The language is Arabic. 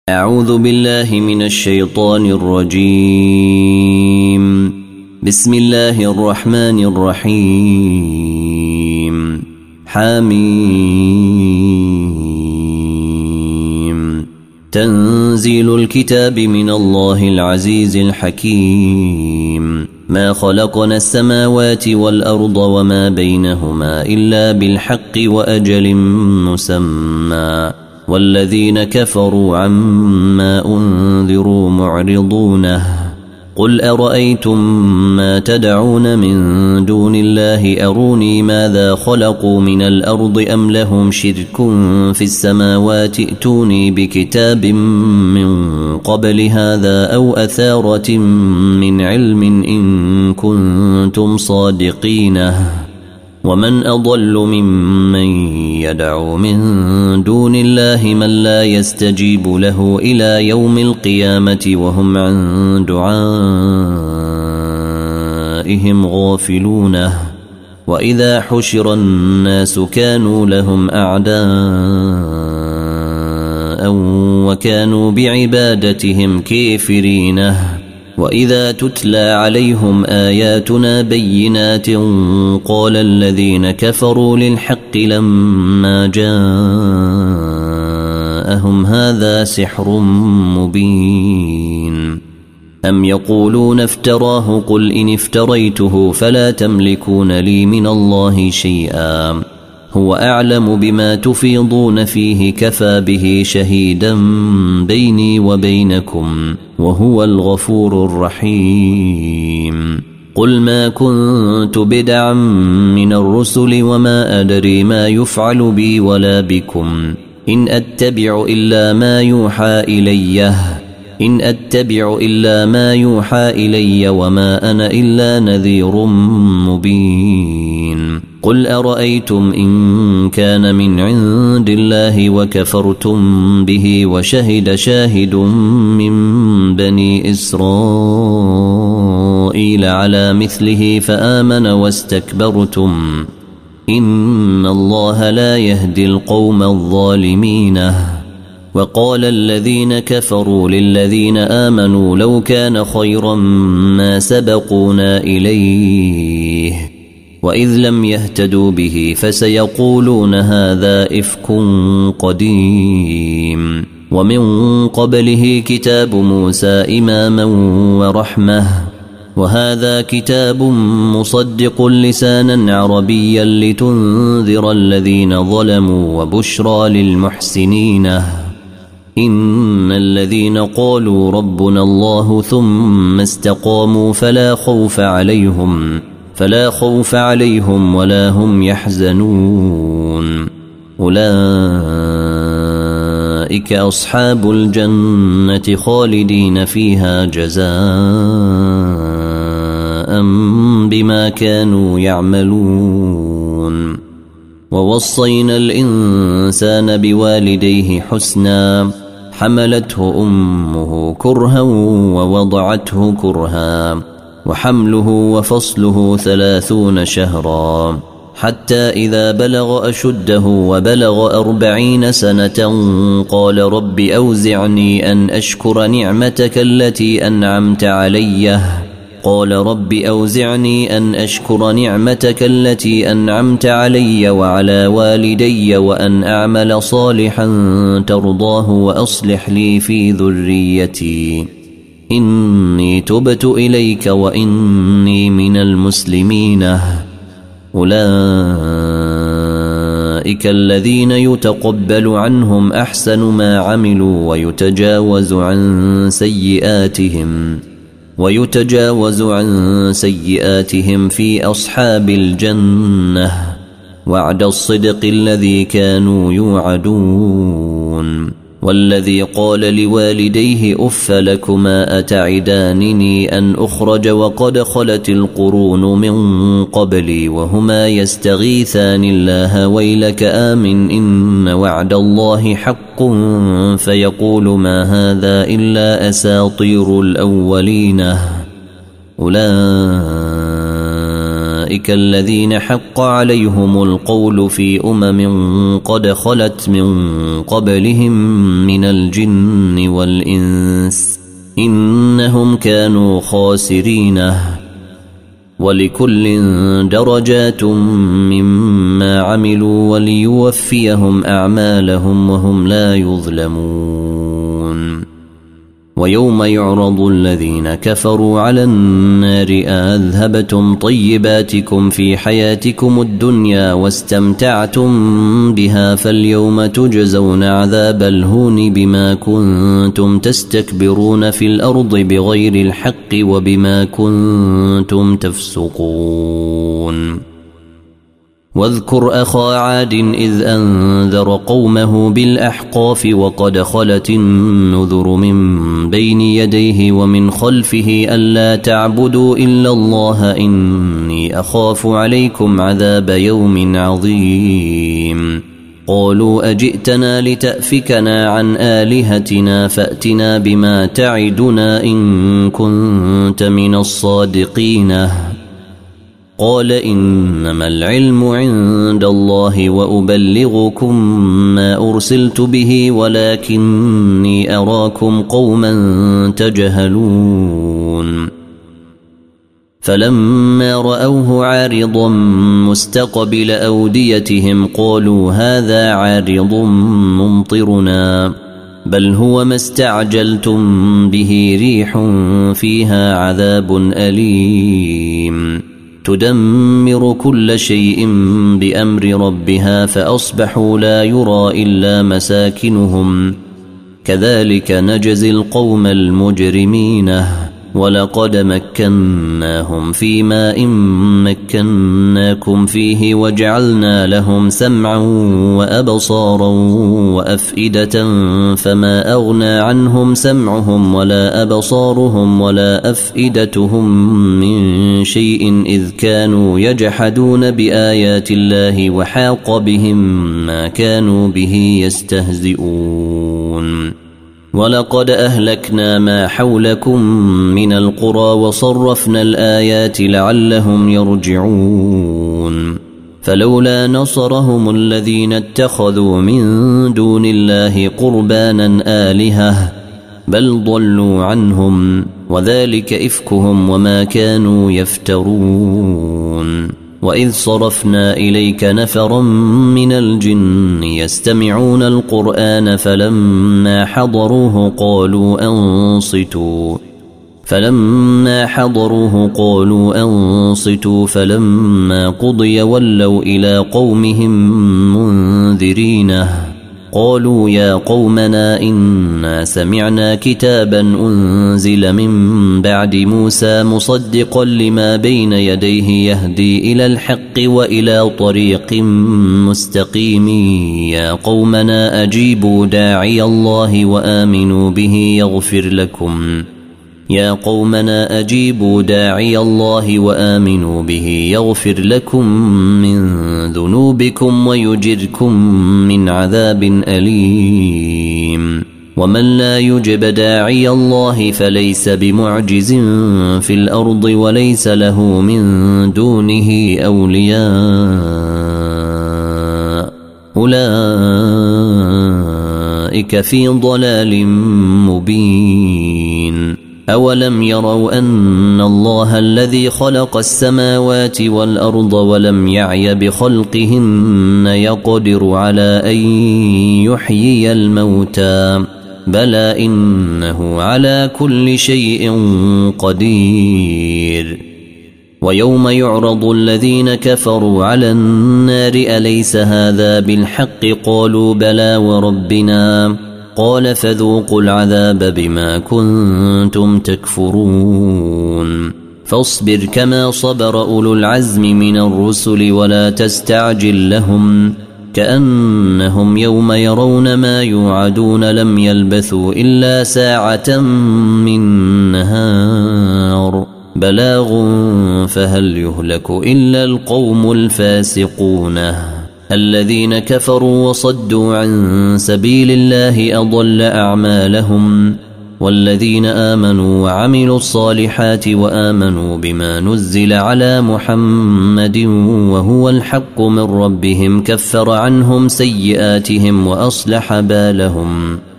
أعوذ بالله من الشيطان الرجيم. بسم الله الرحمن الرحيم. حميم. تنزيل الكتاب من الله العزيز الحكيم. ما خلقنا السماوات والأرض وما بينهما إلا بالحق وأجل مسمى، والذين كفروا عما أنذروا معرضونه. قل أرأيتم ما تدعون من دون الله أروني ماذا خلقوا من الأرض أم لهم شرك في السماوات ائتوني بكتاب من قبل هذا أو أثارة من علم إن كنتم صادقينه. ومن أضل ممن يدعو من دون الله من لا يستجيب له إلى يوم القيامة وهم عن دعائهم غافلون. وإذا حشر الناس كانوا لهم أعداء وكانوا بعبادتهم كافرين. وإذا تتلى عليهم آياتنا بينات قال الذين كفروا للحق لما جاءهم هذا سحر مبين. أم يقولون افتراه قل إن افتريته فلا تملكون لي من الله شيئا هو أعلم بما تفيضون فيه كفى به شهيدا بيني وبينكم وهو الغفور الرحيم. قل ما كنت بدعا من الرسل وما أدري ما يفعل بي ولا بكم إن أتبع إلا ما يوحى إلي وما أنا إلا نذير مبين. قل أرأيتم إن كان من عند الله وكفرتم به وشهد شاهد من بني إسرائيل على مثله فآمن واستكبرتم إن الله لا يهدي القوم الظالمين. وقال الذين كفروا للذين آمنوا لو كان خيرا ما سبقونا إليه وإذ لم يهتدوا به فسيقولون هذا إفك قديم. ومن قبله كتاب موسى إماما ورحمة وهذا كتاب مصدق لسانا عربيا لتنذر الذين ظلموا وبشرى للمحسنين. إن الذين قالوا ربنا الله ثم استقاموا فلا خوف عليهم ولا هم يحزنون. أولئك أصحاب الجنة خالدين فيها جزاء بما كانوا يعملون. ووصينا الإنسان بوالديه حسنا حملته أمه كرها ووضعته كرها وحمله وفصله 30 شهرا حتى إذا بلغ أشده وبلغ 40 سنة قال رب أوزعني أن أشكر نعمتك التي أنعمت علي وعلى والدي وأن أعمل صالحا ترضاه وأصلح لي في ذريتي إني تبت إليك وإني من المسلمين. أولئك الذين يتقبل عنهم أحسن ما عملوا ويتجاوز عن سيئاتهم في أصحاب الجنة وعد الصدق الذي كانوا يوعدون. والذي قال لوالديه أف لكما أتعدانني أن أخرج وقد خلت القرون من قبلي وهما يستغيثان الله ويلك آمن إن وعد الله حق فيقول ما هذا إلا أساطير الأولين. أولئك أولئك الذين حق عليهم القول في قد خلت من قبلهم من الجن والإنس إنهم كانوا خاسرين ولكل درجات مما عملوا وليوفيهم أعمالهم وهم لا يظلمون ويوم يعرض الذين كفروا على النار أذهبتم طيباتكم في حياتكم الدنيا واستمتعتم بها فاليوم تجزون عذاب الهون بما كنتم تستكبرون في الأرض بغير الحق وبما كنتم تفسقون واذكر أخا عاد إذ أنذر قومه بالأحقاف وقد خلت النذر من بين يديه ومن خلفه ألا تعبدوا إلا الله إني أخاف عليكم عذاب يوم عظيم قالوا أجئتنا لتأفكنا عن آلهتنا فأتنا بما تعدنا إن كنت من الصادقين قال إنما العلم عند الله وأبلغكم ما أرسلت به ولكني أراكم قوما تجهلون فلما رأوه عارضا مستقبل أوديتهم قالوا هذا عارض ممطرنا بل هو ما استعجلتم به ريح فيها عذاب أليم تدمر كل شيء بأمر ربها فأصبحوا لا يرى إلا مساكنهم كذلك نجزي القوم المجرمين ولقد مكناهم في ماء مكناكم فيه وجعلنا لهم سمعا وأبصارا وأفئدة فما أغنى عنهم سمعهم ولا أبصارهم ولا أفئدتهم من شيء إذ كانوا يجحدون بآيات الله وحاق بهم ما كانوا به يستهزئون ولقد أهلكنا ما حولكم من القرى وصرفنا الآيات لعلهم يرجعون فلولا نصرهم الذين اتخذوا من دون الله قربانا آلهة بل ضلوا عنهم وذلك إفكهم وما كانوا يفترون وإذ صرفنا إليك نفرا من الجن يستمعون القرآن فلما حضروه قالوا أنصتوا فلما قضي ولوا إلى قومهم منذرين قالوا يا قومنا إنا سمعنا كتابا أنزل من بعد موسى مصدقا لما بين يديه يهدي إلى الحق وإلى طريق مستقيم يا قومنا أجيبوا داعي الله وآمنوا به يغفر لكم من ذنوبكم ويجركم من عذاب أليم ومن لا يجب داعي الله فليس بمعجز في الأرض وليس له من دونه أولياء أولئك في ضلال مبين أولم يروا أن الله الذي خلق السماوات والأرض ولم يعي بخلقهن يقدر على أن يحيي الموتى بلى إنه على كل شيء قدير ويوم يعرض الذين كفروا على النار أليس هذا بالحق قالوا بلى وربنا قال فذوقوا العذاب بما كنتم تكفرون فاصبر كما صبر أولو العزم من الرسل ولا تستعجل لهم كأنهم يوم يرون ما يوعدون لم يلبثوا إلا ساعة من نهار بلاغ فهل يهلك إلا القوم الفاسقون الذين كفروا وصدوا عن سبيل الله أضل أعمالهم والذين آمنوا وعملوا الصالحات وآمنوا بما نزل على محمد وهو الحق من ربهم كفر عنهم سيئاتهم وأصلح بالهم